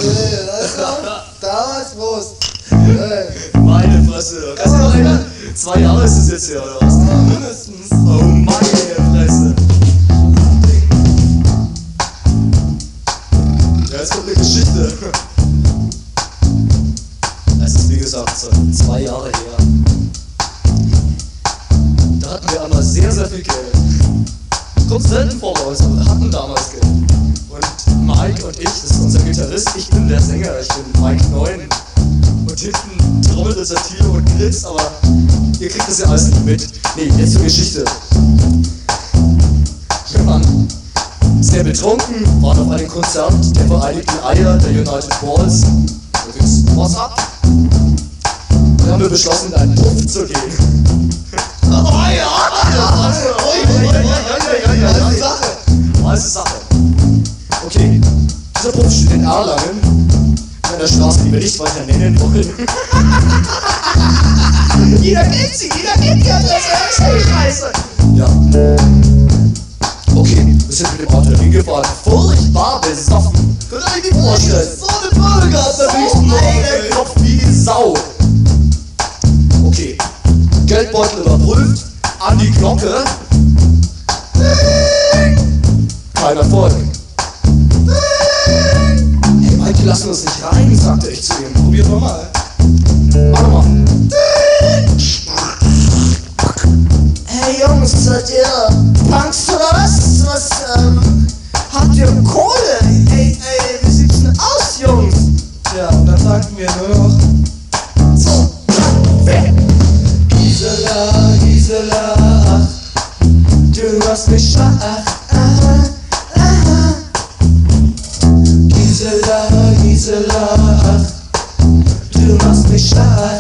Damals Prost. Meine Fresse, kannst du noch erinnern? 2 Jahre ist es jetzt her, oder was? Mindestens. Oh meine Fresse. Ja, jetzt kommt eine Geschichte. Es ist wie gesagt 2 Jahre her. Da hatten wir einmal sehr, sehr viel Geld. Kommt selten vor bei uns, aber wir hatten damals Geld. Und Mike und ich, das ist unser Gitarrist, ich bin der Sänger, ich bin Mike 9. Und hinten trommelt unser Tilo und grinst, aber ihr kriegt das ja alles nicht mit. Nee, jetzt zur Geschichte. Wir waren sehr betrunken, waren auf einem Konzert der Vereinigten Eier, der United Balls. Was ab? Dann haben wir beschlossen, in einen Puff zu gehen. Oh ja! Weiße Sache. Okay, dieser Puff steht in Erlangen, in einer Straße, die wir nicht weiter nennen wollen. Jeder kennt sie, die Adresse, Scheiße! Ja. Okay, wir sind mit dem Auto hingefahren, furchtbar besoffen. Könnt ihr euch nicht vorstellen? So eine Brille gehabt, da bin ich einen Kopf wie Sau. Okay, Geldbeutel überprüft, an die Glocke. Kein Erfolg. Hey Mike, lass uns nicht rein, sagte ich zu ihm. Probier mal. Mach mal. Hey Jungs, seid ihr Punks oder was? Habt ihr Kohle? Ey, wie sieht's denn aus, Jungs? Ja, und dann sagten wir nur noch So, wer? Gisela, ach, du machst mich schwach. Gisela, ach, du machst mich schwach.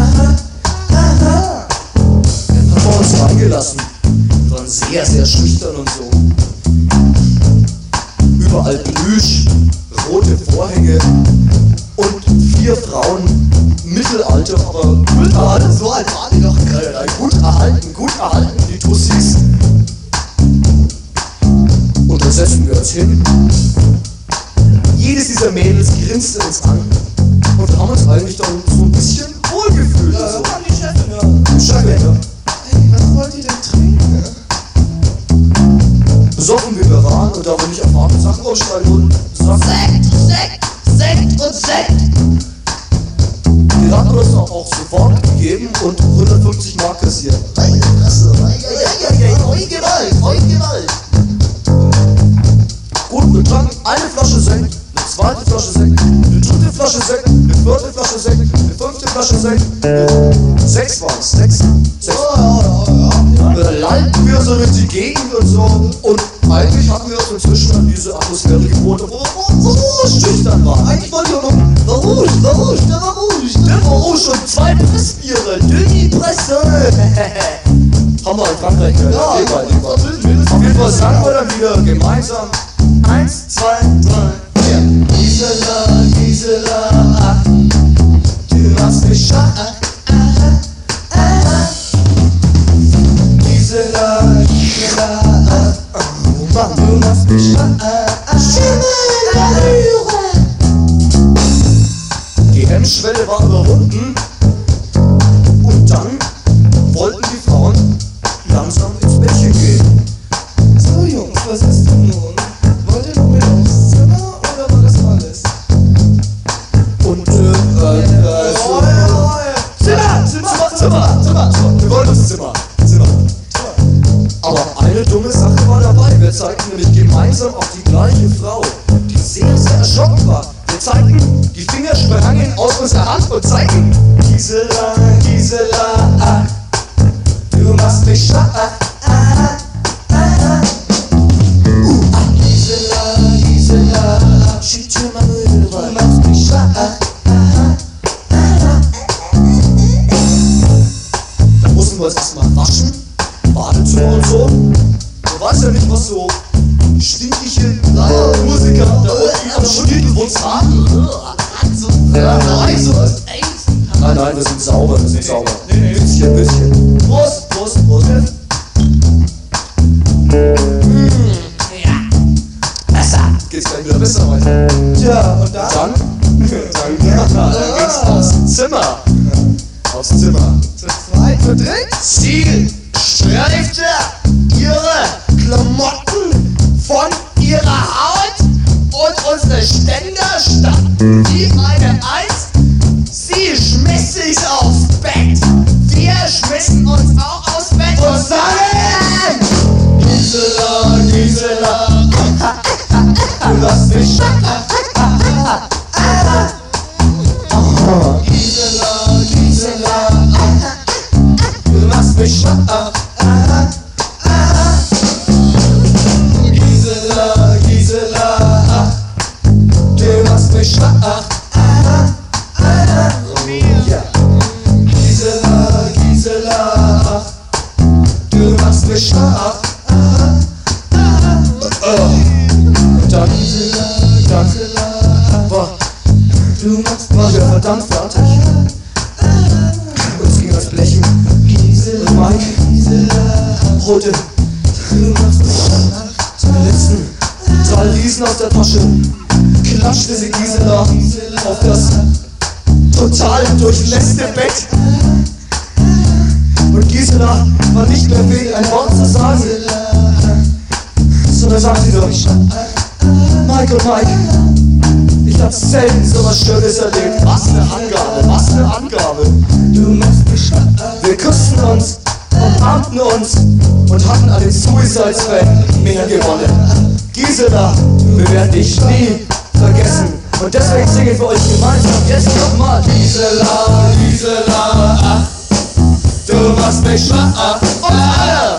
Haben wir uns reingelassen. Wir waren sehr, sehr schüchtern und so. Überall Plüsch, rote Vorhänge und 4 Frauen, Mittelalter, aber so alt waren die noch. Gut erhalten, die Tussis. Und da setzen wir uns hin. Jedes dieser Mädels grinste uns an und wir haben uns eigentlich dann so ein bisschen wohlgefühlt. Ja, Also. da kam die Chefin, ja. Chefin, ja. Hey, was wollt ihr denn trinken? Besoffen wie wir waren und da wir nicht auf harte Sachen aussteigen wollten, Sekt und Sekt. die hatten uns auch sofort gegeben und 150 Mark kassiert. Meine Fresse, Gewalt. Gut, wir tranken eine Flasche Sekt, eine zweite Flasche Sekt, eine dritte Flasche Sekt, eine vierte Flasche Sekt, eine 5. Flasche Sekt. 6 waren es, 6. Da lallten wir so durch die Gegend und so und eigentlich hatten wir uns inzwischen an diese Atmosphäre gewohnt, wo wir schüchtern waren. Eigentlich wollten wir noch der Rouge und 2 Pressbiere, Dünni Presse. Haben wir in Frankreich gehört. Ja, Auf jeden Fall sagen wir dann wieder gemeinsam 1, 2, 3, 4. Gisela, ach, du machst mich schwach. Gisela, ach, du machst mich schwach. Die Hemmschwelle war überwunden und dann wollten die Frauen langsam ins Bettchen gehen. So Jungs, was ist denn nun? Wollt ihr noch mit aufs Zimmer oder war das alles? Und Zimmer! Wir wollen ins Zimmer! Aber eine dumme Sache war dabei. Wir zeigten nämlich gemeinsam auf die gleiche Frau, die sehr, sehr erschrocken war. Wir zeigten, die Finger sprangen aus unserer Hand und zeigten Gisela, ach, du machst mich schwach. Gisela, Schiet schon mal Müll du rein. machst mich schwach. da mussten wir uns erstmal waschen, Badezimmer und so. Du weißt ja nicht, was so stinkige Musiker da unten am Schniedelwurz haben. Nein, wir sind sauber, Nee. Bisschen. Prost. Geht's gleich wieder besser weiter. Tja, und dann? Dann ging's aufs Zimmer. Aufs Zimmer. Zu zweit, zu dritt? Sie streifte ihre Klamotten von ihrer Haut und unsere Ständer standen wie eine Eins. Sie schmiss sich aufs Bett, wir schmissen uns auch aufs Bett und sangen: Gisela, Gisela, du lass mich Gisela, Gisela, du machst mich schwach. Gisela, Gisela, du machst mich schwach. Ja. Gisela, Gisela, du machst mich schwach. Und dann, Boah, du waren wir verdammt fertig. Uns ging das Blechen. Und Mike, Brote, seine letzten 3 Riesen aus der Tasche, klatschte sie Gisela auf das total durchnässte Bett. Und Gisela war nicht mehr fähig, ein Wort zu sagen, sondern sagte nur: Mike und Mike, ich hab selten so was Schönes erlebt. Was eine Angabe, was eine Angabe. Du machst mich schwach. Wir küssten uns, umarmten uns und hatten an den Suicide-Fan mehr gewonnen. Gisela, wir werden dich nie vergessen. Und deswegen singen wir euch gemeinsam jetzt nochmal: Gisela, Gisela, ach, du machst mich schwach. Und alle!